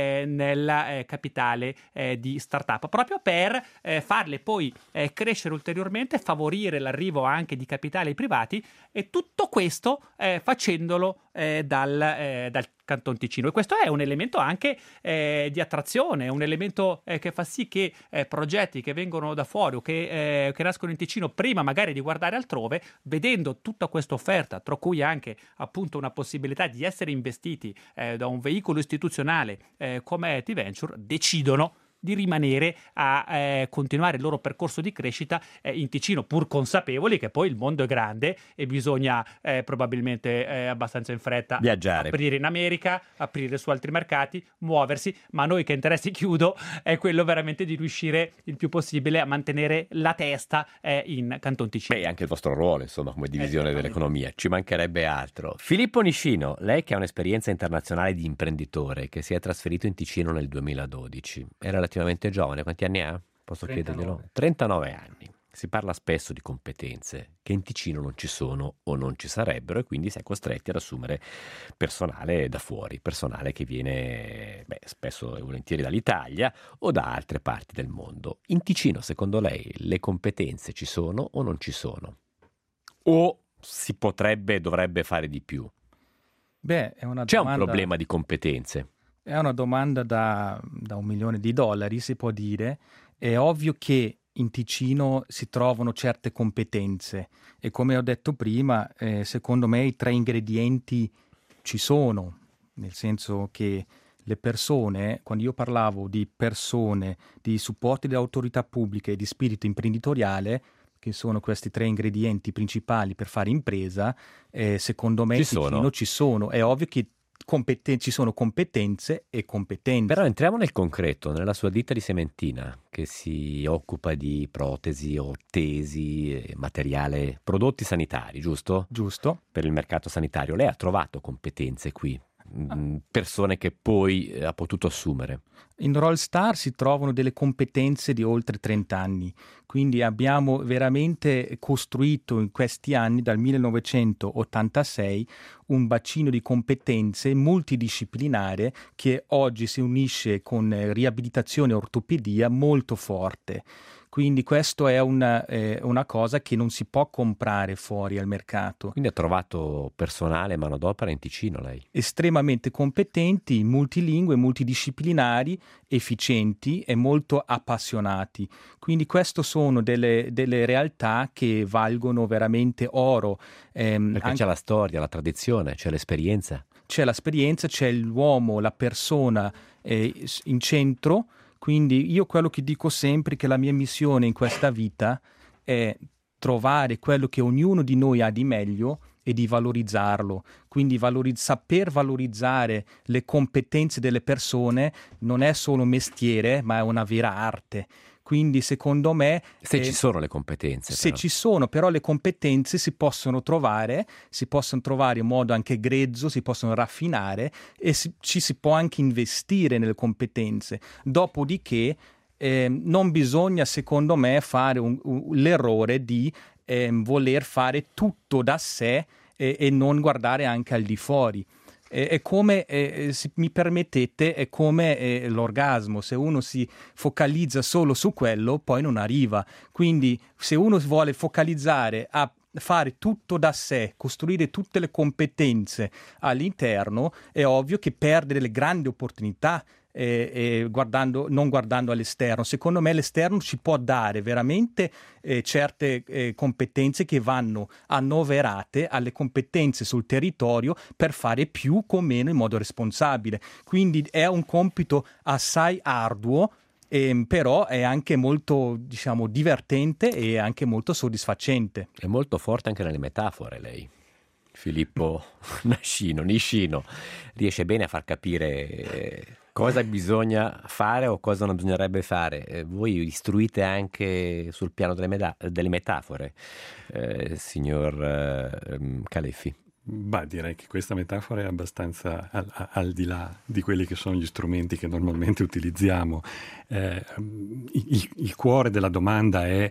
nel capitale di startup, proprio per farle poi crescere ulteriormente, favorire l'arrivo anche di capitali privati, e tutto questo facendolo dal Canton Ticino. E questo è un elemento anche di attrazione, un elemento che fa sì che progetti che vengono da fuori o che nascono in Ticino, prima magari di guardare altrove, vedendo tutta questa offerta, tra cui anche appunto una possibilità di essere investiti da un veicolo istituzionale come T-Venture, decidono di rimanere a continuare il loro percorso di crescita in Ticino, pur consapevoli che poi il mondo è grande e bisogna probabilmente abbastanza in fretta viaggiare, aprire in America, aprire su altri mercati, muoversi, ma a noi che interessi, chiudo, è quello veramente di riuscire il più possibile a mantenere la testa in Canton Ticino. Beh, anche il vostro ruolo, insomma, come divisione dell'economia, ci mancherebbe altro. Filippo Niscino, lei che ha un'esperienza internazionale di imprenditore, che si è trasferito in Ticino nel 2012, è relativamente giovane, quanti anni ha? Posso 39. chiederglielo? 39 anni. Si parla spesso di competenze che in Ticino non ci sono o non ci sarebbero, e quindi si è costretti ad assumere personale da fuori, personale che viene spesso e volentieri dall'Italia o da altre parti del mondo. In Ticino, secondo lei, le competenze ci sono o non ci sono? O si potrebbe e dovrebbe fare di più? Beh, è una C'è domanda... un problema di competenze? È una domanda da $1 milione, si può dire. È ovvio che in Ticino si trovano certe competenze e, come ho detto prima, secondo me i 3 ingredienti ci sono, nel senso che le persone, quando io parlavo di persone, di supporti delle autorità pubbliche e di spirito imprenditoriale, che sono questi 3 ingredienti principali per fare impresa, secondo me in Ticino ci sono. È ovvio che ci sono competenze e competenze. Però entriamo nel concreto, nella sua ditta di sementina, che si occupa di protesi, ortesi, materiale, prodotti sanitari, giusto? Giusto. Per il mercato sanitario. Lei ha trovato competenze qui, persone che poi ha potuto assumere? In Rollstar si trovano delle competenze di oltre 30 anni, quindi abbiamo veramente costruito in questi anni, dal 1986, un bacino di competenze multidisciplinare che oggi si unisce con riabilitazione e ortopedia molto forte. Quindi questo è una cosa che non si può comprare fuori al mercato. Quindi ha trovato personale, manodopera in Ticino lei? Estremamente competenti, multilingue, multidisciplinari, efficienti e molto appassionati. Quindi queste sono delle realtà che valgono veramente oro. Perché c'è la storia, la tradizione, c'è l'esperienza. C'è l'esperienza, c'è l'uomo, la persona in centro. Quindi io quello che dico sempre è che la mia missione in questa vita è trovare quello che ognuno di noi ha di meglio e di valorizzarlo. Quindi saper valorizzare le competenze delle persone non è solo mestiere, ma è una vera arte. Quindi secondo me... Se ci sono le competenze. Se ci sono, però le competenze si possono trovare in modo anche grezzo, si possono raffinare e ci si può anche investire nelle competenze. Dopodiché non bisogna, secondo me, fare l'errore di voler fare tutto da sé e non guardare anche al di fuori. È come, se mi permettete, è come l'orgasmo. Se uno si focalizza solo su quello, poi non arriva. Quindi se uno vuole focalizzare a fare tutto da sé, costruire tutte le competenze all'interno, è ovvio che perde delle grandi opportunità non guardando all'esterno. Secondo me l'esterno ci può dare veramente certe competenze che vanno annoverate alle competenze sul territorio per fare più con meno in modo responsabile. Quindi è un compito assai arduo, però è anche molto, diciamo, divertente e anche molto soddisfacente. È molto forte anche nelle metafore lei. Filippo Niscino riesce bene a far capire cosa bisogna fare o cosa non bisognerebbe fare. Voi istruite anche sul piano delle metafore, signor Caleffi. Direi che questa metafora è abbastanza al di là di quelli che sono gli strumenti che normalmente utilizziamo. Il cuore della domanda è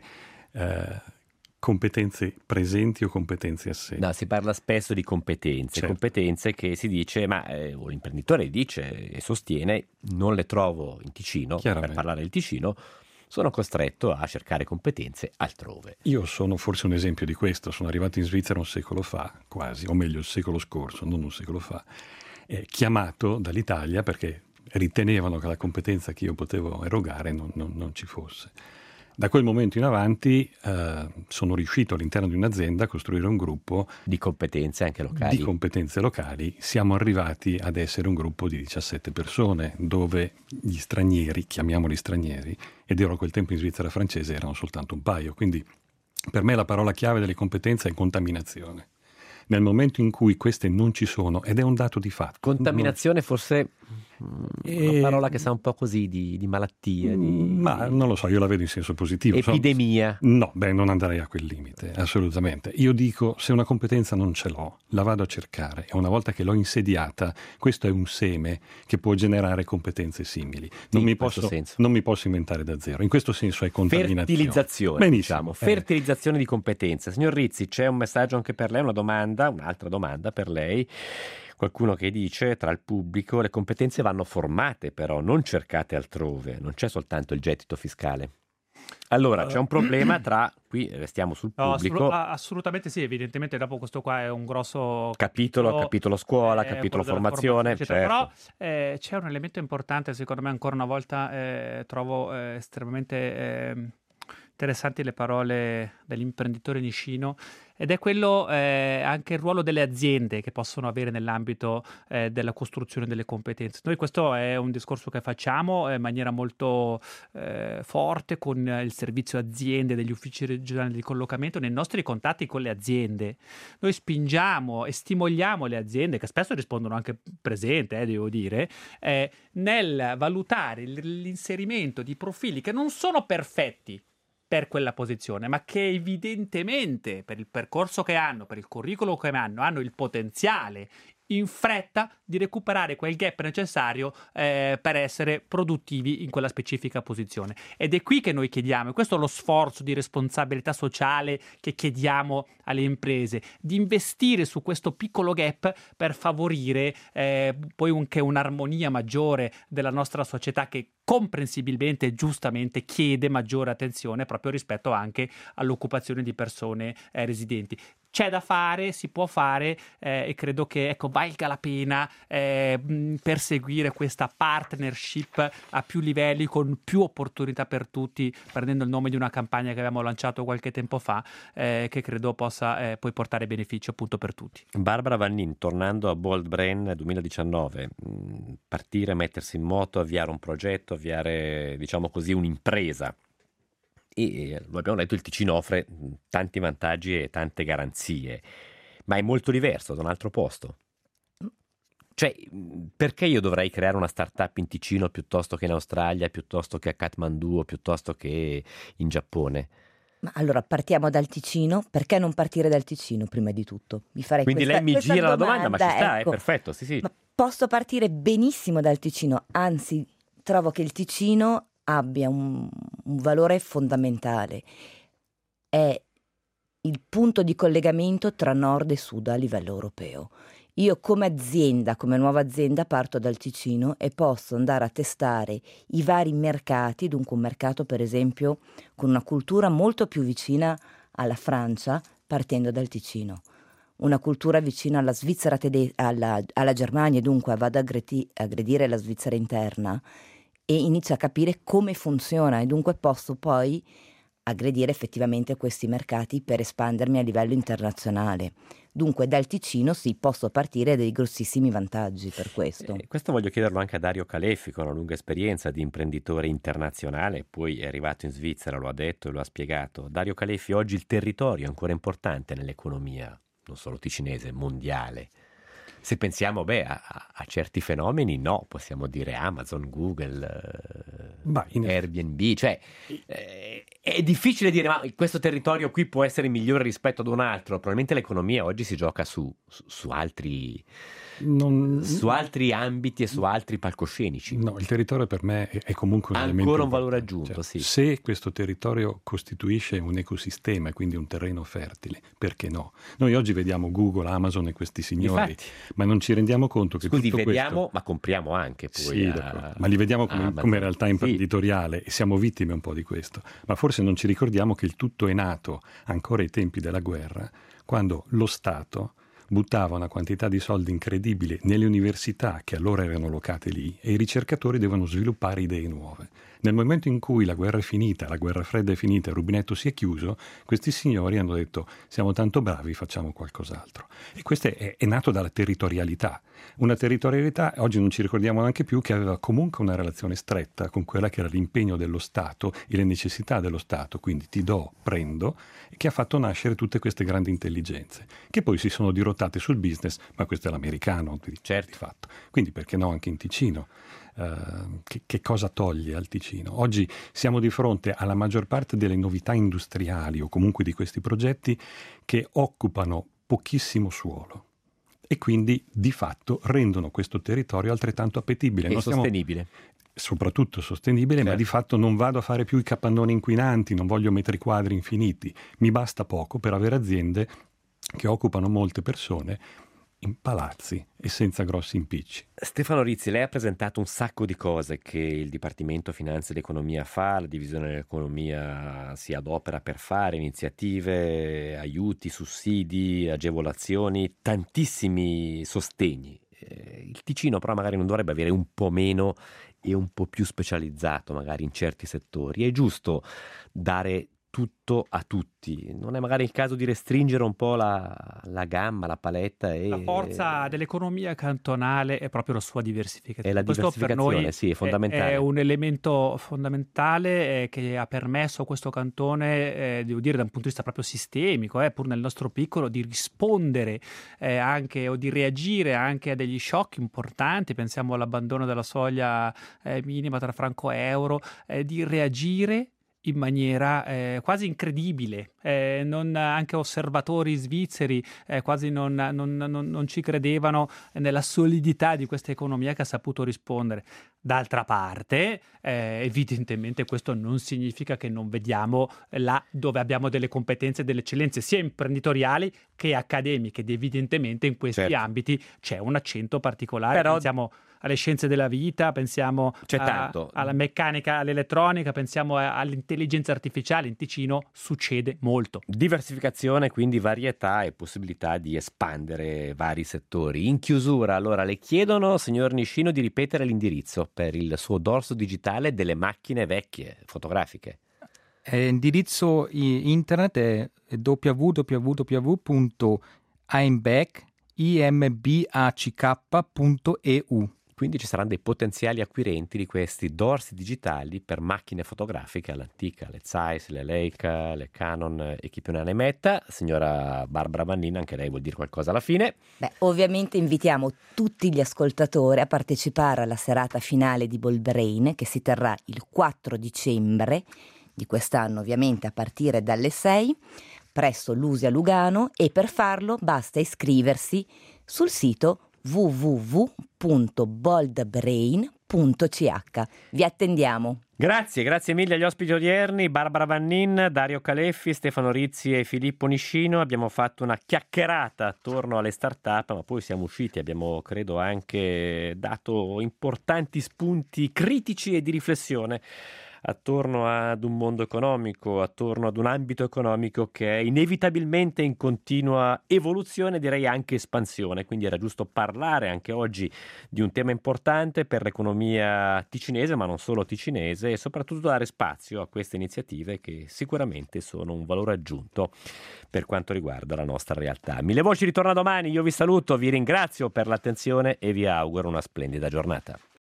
competenze presenti o competenze assenti? No, si parla spesso di competenze, certo. Competenze che si dice, o l'imprenditore dice e sostiene, non le trovo in Ticino, per parlare del Ticino, sono costretto a cercare competenze altrove. Io sono forse un esempio di questo, sono arrivato in Svizzera un secolo fa, quasi, o meglio il secolo scorso, non un secolo fa, chiamato dall'Italia perché ritenevano che la competenza che io potevo erogare non ci fosse. Da quel momento in avanti sono riuscito all'interno di un'azienda a costruire un gruppo di competenze anche locali. Di competenze locali. Siamo arrivati ad essere un gruppo di 17 persone, dove gli stranieri, chiamiamoli stranieri, ed ero a quel tempo in Svizzera francese, erano soltanto un paio. Quindi per me la parola chiave delle competenze è contaminazione. Nel momento in cui queste non ci sono, ed è un dato di fatto. Contaminazione forse una parola che sa un po' così di malattia. Ma non lo so, io la vedo in senso positivo. Epidemia. No, non andrei a quel limite, assolutamente. Io dico, se una competenza non ce l'ho, la vado a cercare e una volta che l'ho insediata, questo è un seme che può generare competenze simili. Non mi posso inventare da zero. In questo senso è contaminazione. Fertilizzazione, benissimo. Fertilizzazione di competenze. Signor Rizzi, c'è un messaggio anche per lei, un'altra domanda per lei. Qualcuno che dice tra il pubblico le competenze vanno formate però, non cercate altrove, non c'è soltanto il gettito fiscale. Allora c'è un problema qui restiamo sul pubblico. Assolutamente sì, evidentemente dopo questo qua è un grosso capitolo scuola, capitolo formazione, certo. Però c'è un elemento importante, secondo me ancora una volta trovo estremamente interessanti le parole dell'imprenditore nicino, ed è quello anche il ruolo delle aziende che possono avere nell'ambito della costruzione delle competenze. Noi questo è un discorso che facciamo in maniera molto forte con il servizio aziende degli uffici regionali di collocamento nei nostri contatti con le aziende. Noi spingiamo e stimoliamo le aziende, che spesso rispondono anche presente, devo dire, nel valutare l'inserimento di profili che non sono perfetti per quella posizione, ma che evidentemente per il percorso che hanno, per il curriculum che hanno il potenziale in fretta di recuperare quel gap necessario per essere produttivi in quella specifica posizione. Ed è qui che noi chiediamo, e questo è lo sforzo di responsabilità sociale che chiediamo alle imprese, di investire su questo piccolo gap per favorire poi anche un'armonia maggiore della nostra società, che comprensibilmente e giustamente chiede maggiore attenzione proprio rispetto anche all'occupazione di persone residenti. C'è da fare, si può fare e credo che valga la pena perseguire questa partnership a più livelli, con più opportunità per tutti, prendendo il nome di una campagna che abbiamo lanciato qualche tempo fa, che credo possa poi portare beneficio appunto per tutti. Barbara Vannin, tornando a Bold Brain 2019, partire, mettersi in moto, avviare un progetto, avviare diciamo così un'impresa. E lo abbiamo detto, il Ticino offre tanti vantaggi e tante garanzie, ma è molto diverso da un altro posto. Cioè, perché io dovrei creare una startup in Ticino piuttosto che in Australia, piuttosto che a Kathmandu o piuttosto che in Giappone? Ma allora partiamo dal Ticino. Perché non partire dal Ticino prima di tutto? Quindi lei mi gira la domanda, ma ci sta, ecco. È perfetto, sì. Ma posso partire benissimo dal Ticino, anzi trovo che il Ticino abbia un valore fondamentale. È il punto di collegamento tra nord e sud a livello europeo. Io come azienda, come nuova azienda, parto dal Ticino e posso andare a testare i vari mercati, dunque un mercato per esempio con una cultura molto più vicina alla Francia, partendo dal Ticino. Una cultura vicina alla Svizzera alla Germania, dunque vado ad aggredire la Svizzera interna e inizio a capire come funziona, e dunque posso poi aggredire effettivamente questi mercati per espandermi a livello internazionale. Dunque dal Ticino sì, posso partire dei grossissimi vantaggi per questo. Questo voglio chiederlo anche a Dario Caleffi, con una lunga esperienza di imprenditore internazionale, poi è arrivato in Svizzera, lo ha detto e lo ha spiegato. Dario Caleffi, oggi il territorio è ancora importante nell'economia, non solo ticinese, mondiale. Se pensiamo a certi fenomeni, no, possiamo dire Amazon, Google, Airbnb, cioè È difficile dire, ma questo territorio qui può essere migliore rispetto ad un altro. Probabilmente l'economia oggi si gioca su altri ambiti e su altri palcoscenici. No, il territorio per me è comunque un elemento ancora un valore importante. aggiunto, sì. Se questo territorio costituisce un ecosistema e quindi un terreno fertile, perché no? Noi oggi vediamo Google, Amazon e questi signori, Infatti. ma non ci rendiamo conto che Scusi, tutto vediamo, questo... ma compriamo anche poi. Sì, ma li vediamo come realtà imprenditoriale e siamo vittime un po' di questo. Ma forse non ci ricordiamo che il tutto è nato ancora ai tempi della guerra, quando lo Stato buttava una quantità di soldi incredibile nelle università che allora erano locate lì e i ricercatori devono sviluppare idee nuove. Nel momento in cui la guerra è finita, la guerra fredda è finita, il rubinetto si è chiuso, questi signori hanno detto siamo tanto bravi, facciamo qualcos'altro. E questo è nato dalla territorialità. Una territorialità, oggi non ci ricordiamo neanche più, che aveva comunque una relazione stretta con quella che era l'impegno dello Stato e le necessità dello Stato, quindi ti do, prendo, e che ha fatto nascere tutte queste grandi intelligenze, che poi si sono dirottate sul business, ma questo è l'americano di fatto. Quindi perché no anche in Ticino? Che cosa toglie al Ticino? Oggi siamo di fronte alla maggior parte delle novità industriali o comunque di questi progetti che occupano pochissimo suolo e quindi di fatto rendono questo territorio altrettanto appetibile e sostenibile. Soprattutto sostenibile, certo. Ma di fatto non vado a fare più i capannoni inquinanti, non voglio metri quadri infiniti, mi basta poco per avere aziende che occupano molte persone in palazzi e senza grossi impicci. Stefano Rizzi, lei ha presentato un sacco di cose che il Dipartimento Finanza ed Economia fa, la divisione dell'economia si adopera per fare, iniziative, aiuti, sussidi, agevolazioni, tantissimi sostegni. Il Ticino però magari non dovrebbe avere un po' meno e un po' più specializzato magari in certi settori. È giusto dare tutto a tutti, non è magari il caso di restringere un po' la gamma, la paletta? La forza dell'economia cantonale è proprio la sua diversificazione. E la diversificazione, questo per noi sì, è fondamentale. È un elemento fondamentale che ha permesso a questo cantone, devo dire da un punto di vista proprio sistemico, pur nel nostro piccolo, di rispondere anche o di reagire anche a degli shock importanti, pensiamo all'abbandono della soglia minima tra franco e euro, di reagire in maniera quasi incredibile. Anche osservatori svizzeri quasi non ci credevano nella solidità di questa economia che ha saputo rispondere. D'altra parte, evidentemente questo non significa che non vediamo là dove abbiamo delle competenze e delle eccellenze sia imprenditoriali che accademiche, ed evidentemente in questi ambiti c'è un accento particolare. Però pensiamo alle scienze della vita, pensiamo alla meccanica, all'elettronica, pensiamo all'intelligenza artificiale. In Ticino succede molto. Diversificazione, quindi varietà e possibilità di espandere vari settori. In chiusura, allora, le chiedono, signor Niscino, di ripetere l'indirizzo per il suo dorso digitale delle macchine vecchie fotografiche. L'indirizzo internet è www.imbach.eu. Quindi ci saranno dei potenziali acquirenti di questi dorsi digitali per macchine fotografiche all'antica, le Zeiss, le Leica, le Canon e chi più ne ha ne metta. Signora Barbara Vannin, anche lei vuol dire qualcosa alla fine? Ovviamente invitiamo tutti gli ascoltatori a partecipare alla serata finale di Ball Brain, che si terrà il 4 dicembre di quest'anno, ovviamente a partire dalle 6, presso l'Usi a Lugano, e per farlo basta iscriversi sul sito www.boldbrain.ch. Vi attendiamo. Grazie mille agli ospiti odierni, Barbara Vannin, Dario Caleffi, Stefano Rizzi e Filippo Niscino. Abbiamo fatto una chiacchierata attorno alle start-up, ma poi siamo usciti, abbiamo credo anche dato importanti spunti critici e di riflessione attorno ad un mondo economico, attorno ad un ambito economico che è inevitabilmente in continua evoluzione, direi anche espansione. Quindi era giusto parlare anche oggi di un tema importante per l'economia ticinese, ma non solo ticinese, e soprattutto dare spazio a queste iniziative che sicuramente sono un valore aggiunto per quanto riguarda la nostra realtà. Mille Voci ritorna domani, io vi saluto, vi ringrazio per l'attenzione e vi auguro una splendida giornata.